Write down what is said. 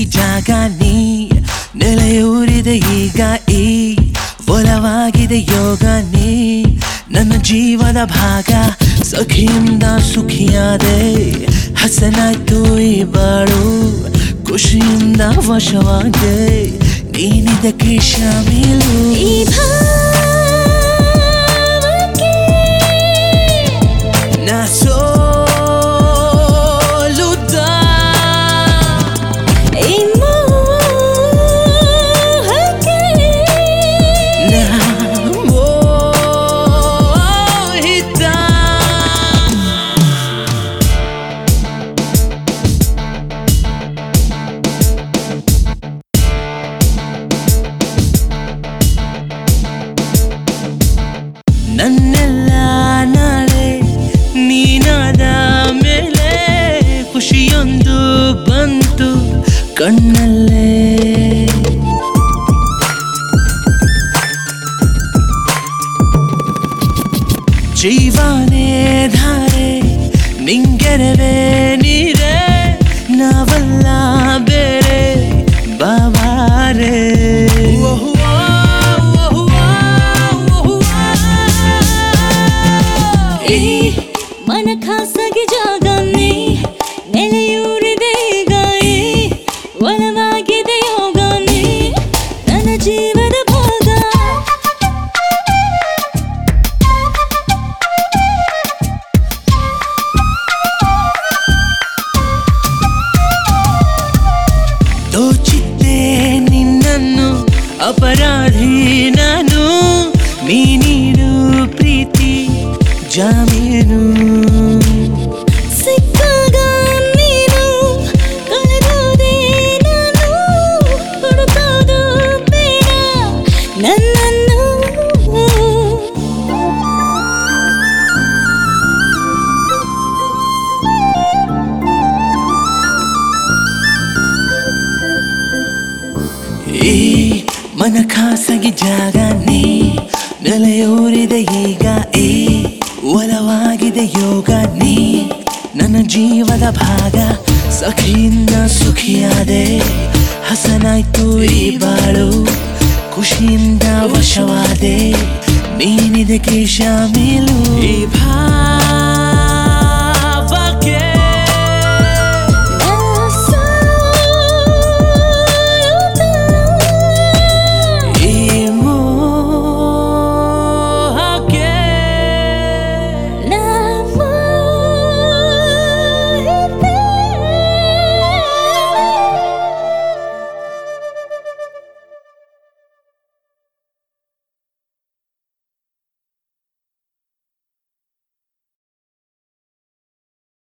ಜಾಗ ನೀ ನೆಲೆಯೂರಿದೆ ಈಗ ಈ ಒಲವಾಗಿದೆ ಯೋಗ ನೀ ನನ್ನ ಜೀವದ ಭಾಗ ಸಖಿಯಿಂದ ಸುಖಿಯಾದೆ ಹಸನಾಯ್ತು ಈ ಬಾಳು ಖುಷಿಯಿಂದ ವಶವಾದೆ ನೀನಿದಕ್ಕೆ ಶಾಮೀಲು ಈ ಭಾವಕ್ಕೆ ನಾ ಸೋಲುತ್ತ ಈ ಮೋಹಕ್ಕೆ ನಾ ಮೋಹಿತ ನನ್ನೆಲ್ಲ ನಾಳೆ ನೀನಾದ ಮೇಲೆ ಖುಷಿಯೊಂದು ಬಂತು ಕಣ್ಣಲ್ಲೇ ಜೀವನೇ ಧಾರೆ ನಿಂಗೆರವೇ ನೀರೇ ನಾವಲ್ಲ ಬೇರೆ ಬಾಬಾರೆ ಈ ಮನ ಖಾಸಗಿ ಜಾಗ ನೀ ನೆಲೆಯೂರಿದೆ ಈಗ ಈ ಒಲವಾಗಿದೆ ಯೋಗ ನೀ ನನ್ನ ಜೀವದ ಭಾಗ ದೋಚಿದ್ದೆ ನಿನ್ನನ್ನು ಅಪರಾಧಿ ನಾನು ನೀ ನೀಡು ಪ್ರೀತಿ ಜಾಮೀನು ಸಿಕ್ಕಾಗ ನೀನು ಕಳೆದೋದೆ ನಾನು ಹುಡುಕೋದು ಬೇಡ ನನ್ನನ್ನು ಈ ಮನ ಖಾಸಗಿ ಜಾಗ ನೀ ನೆಲೆಯೂರಿದೆ ಈಗ ಈ ಒಲವಾಗಿದೆ ಯೋಗ ನೀ ನನ್ನ ಜೀವದ ಭಾಗ ಸಖಿಯಿಂದ ಸುಖಿಯಾದೆ ಹಸನಾಯ್ತು ಈ ಬಾಳು ಖುಷಿಯಿಂದ ವಶವಾದೆ ನೀನಿದಕ್ಕೆ ಶಾಮೀಲು ಈ